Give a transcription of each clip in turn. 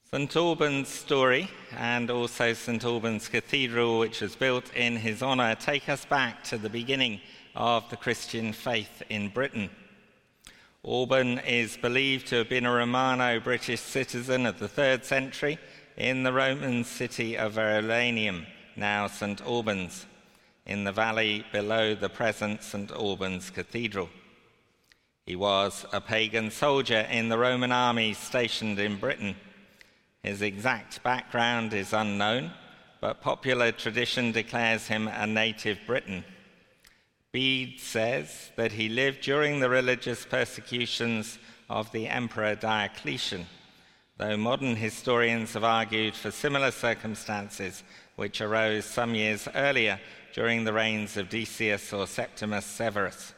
St Alban's story, and also St Alban's Cathedral, which was built in his honour, take us back to the beginning of the Christian faith in Britain. Alban is believed to have been a Romano-British citizen of the 3rd century in the Roman city of Verulamium, now St Albans, in the valley below the present St Alban's Cathedral. He was a pagan soldier in the Roman army stationed in Britain. His exact background is unknown, but popular tradition declares him a native Briton. Bede says that he lived during the religious persecutions of the Emperor Diocletian, though modern historians have argued for similar circumstances which arose some years earlier during the reigns of Decius or Septimus Severus.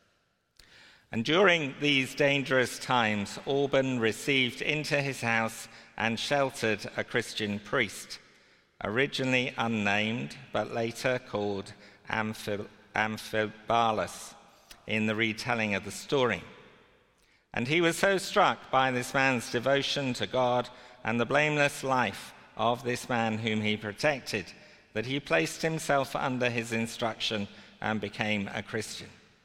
And during these dangerous times, Alban received into his house and sheltered a Christian priest, originally unnamed but later called Amphibalus in the retelling of the story. And he was so struck by this man's devotion to God and the blameless life of this man whom he protected that he placed himself under his instruction and became a Christian.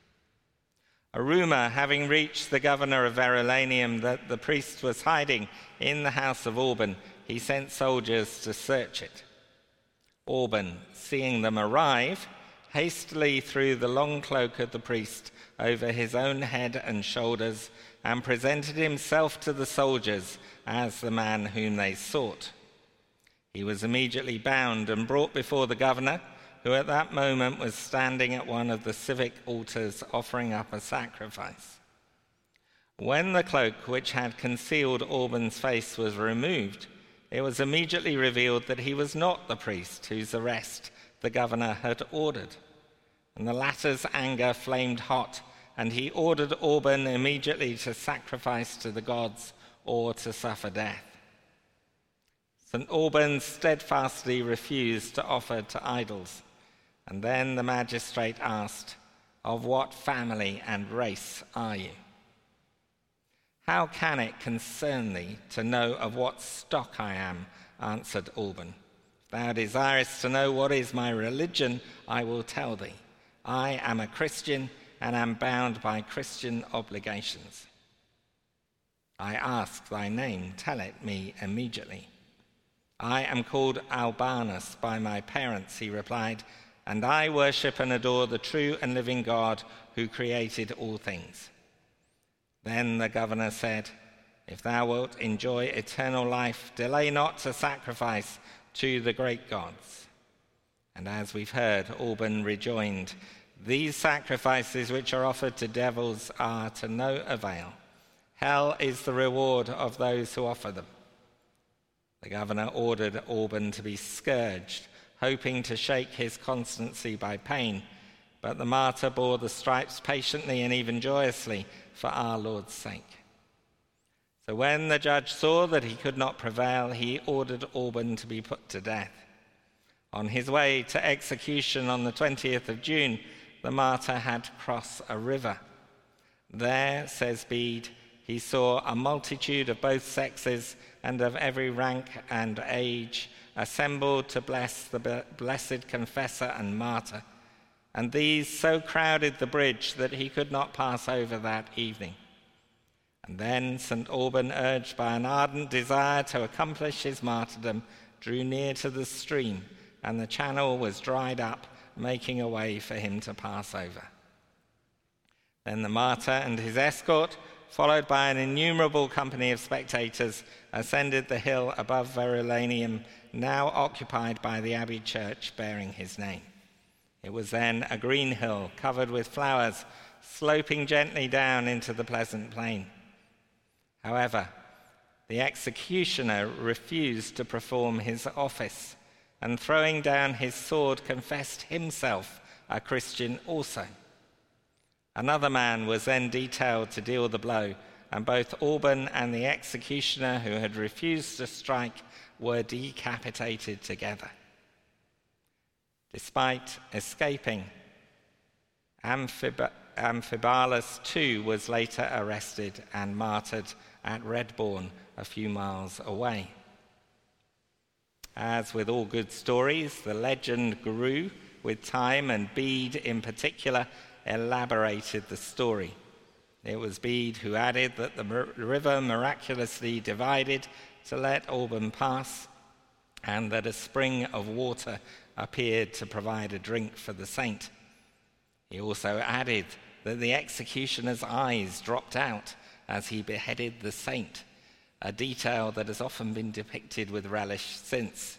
A rumour having reached the governor of Verulamium that the priest was hiding in the house of Alban, he sent soldiers to search it. Alban, seeing them arrive, hastily threw the long cloak of the priest over his own head and shoulders and presented himself to the soldiers as the man whom they sought. He was immediately bound and brought before the governor, who at that moment was standing at one of the civic altars offering up a sacrifice. When the cloak which had concealed Alban's face was removed, it was immediately revealed that he was not the priest whose arrest the governor had ordered. And the latter's anger flamed hot, and he ordered Alban immediately to sacrifice to the gods or to suffer death. St. Alban steadfastly refused to offer to idols. And then the magistrate asked, "Of what family and race are you?" "How can it concern thee to know of what stock I am?" answered Alban. "If thou desirest to know what is my religion, I will tell thee. I am a Christian and am bound by Christian obligations." "I ask thy name, tell it me immediately." "I am called Albanus by my parents," he replied, "and I worship and adore the true and living God who created all things." Then the governor said, "If thou wilt enjoy eternal life, delay not to sacrifice to the great gods." And as we've heard, Alban rejoined, "These sacrifices which are offered to devils are to no avail. Hell is the reward of those who offer them." The governor ordered Alban to be scourged, hoping to shake his constancy by pain, but the martyr bore the stripes patiently and even joyously for our Lord's sake. So when the judge saw that he could not prevail, he ordered Alban to be put to death. On his way to execution on the 20th of June, the martyr had to cross a river. There, says Bede, he saw a multitude of both sexes and of every rank and age assembled to bless the blessed confessor and martyr, and these so crowded the bridge that he could not pass over that evening. And then St. Alban, urged by an ardent desire to accomplish his martyrdom, drew near to the stream, and the channel was dried up, making a way for him to pass over. Then the martyr and his escort, followed by an innumerable company of spectators, ascended the hill above Verulamium, now occupied by the Abbey Church bearing his name. It was then a green hill covered with flowers, sloping gently down into the pleasant plain. However, the executioner refused to perform his office, and throwing down his sword, confessed himself a Christian also. Another man was then detailed to deal the blow, and both Alban and the executioner who had refused to strike were decapitated together. Despite escaping, Amphibalus too was later arrested and martyred at Redbourne, a few miles away. As with all good stories, the legend grew with time, and Bede in particular elaborated the story. It was Bede who added that the river miraculously divided to let Alban pass, and that a spring of water appeared to provide a drink for the saint. He also added that the executioner's eyes dropped out as he beheaded the saint, a detail that has often been depicted with relish since.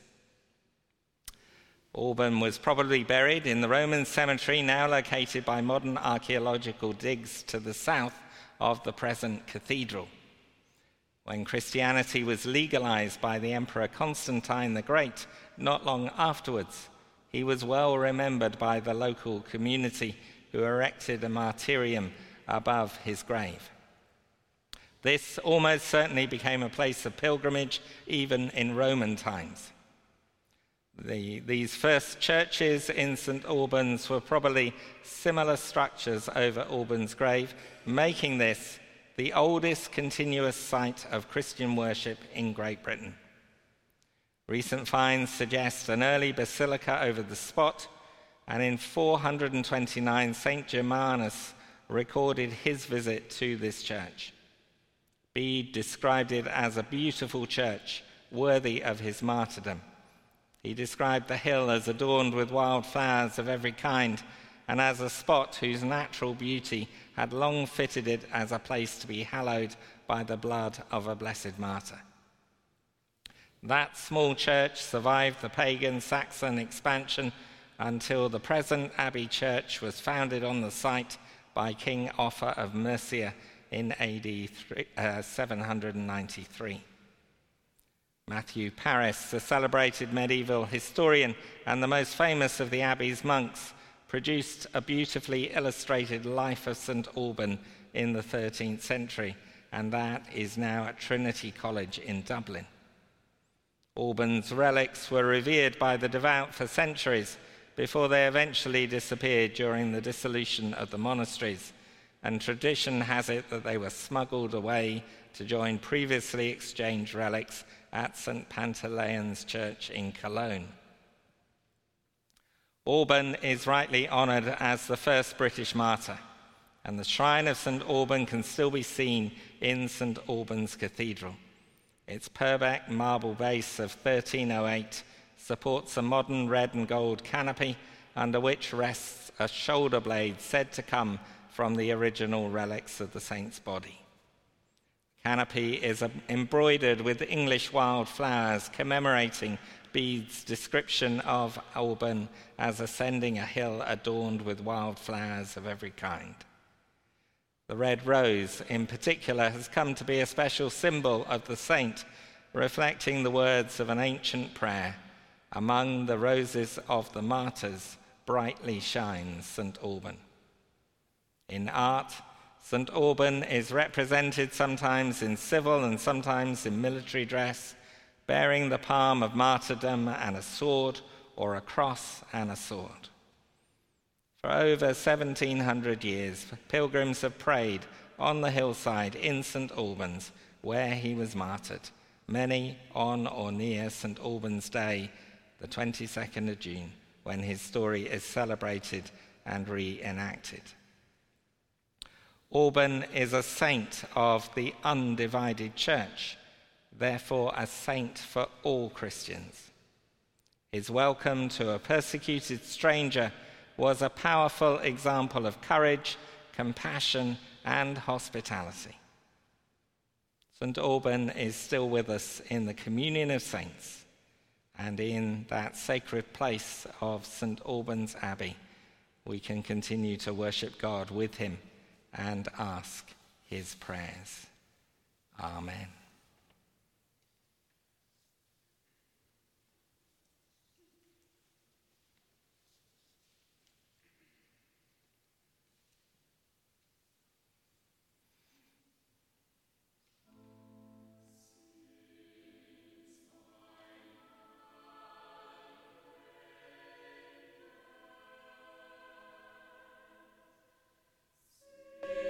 Alban was probably buried in the Roman cemetery now located by modern archaeological digs to the south of the present cathedral. When Christianity was legalized by the Emperor Constantine the Great not long afterwards, he was well remembered by the local community, who erected a martyrium above his grave. This almost certainly became a place of pilgrimage even in Roman times. These first churches in St. Albans were probably similar structures over Alban's grave, making this the oldest continuous site of Christian worship in Great Britain. Recent finds suggest an early basilica over the spot, and in 429, St. Germanus recorded his visit to this church. Bede described it as a beautiful church, worthy of his martyrdom. He described the hill as adorned with wild flowers of every kind, and as a spot whose natural beauty had long fitted it as a place to be hallowed by the blood of a blessed martyr. That small church survived the pagan Saxon expansion until the present abbey church was founded on the site by King Offa of Mercia in AD 793. Matthew Paris, the celebrated medieval historian and the most famous of the abbey's monks, produced a beautifully illustrated life of St. Alban in the 13th century, and that is now at Trinity College in Dublin. Alban's relics were revered by the devout for centuries before they eventually disappeared during the dissolution of the monasteries, and tradition has it that they were smuggled away to join previously exchanged relics at St. Pantaleon's Church in Cologne. Alban is rightly honoured as the first British martyr, and the shrine of St. Alban can still be seen in St. Albans Cathedral. Its Purbeck marble base of 1308 supports a modern red and gold canopy under which rests a shoulder blade said to come from the original relics of the saint's body. The canopy is embroidered with English wild flowers commemorating Bede's description of Alban as ascending a hill adorned with wild flowers of every kind. The red rose, in particular, has come to be a special symbol of the saint, reflecting the words of an ancient prayer, "Among the roses of the martyrs, brightly shines St. Alban." In art, St. Alban is represented sometimes in civil and sometimes in military dress, bearing the palm of martyrdom and a sword, or a cross and a sword. For over 1,700 years, pilgrims have prayed on the hillside in St. Albans, where he was martyred, many on or near St. Albans Day, the 22nd of June, when his story is celebrated and reenacted. Alban is a saint of the undivided church, therefore a saint for all Christians. His welcome to a persecuted stranger was a powerful example of courage, compassion, and hospitality. St. Alban is still with us in the communion of saints, and in that sacred place of St. Albans Abbey, we can continue to worship God with him and ask his prayers. Amen.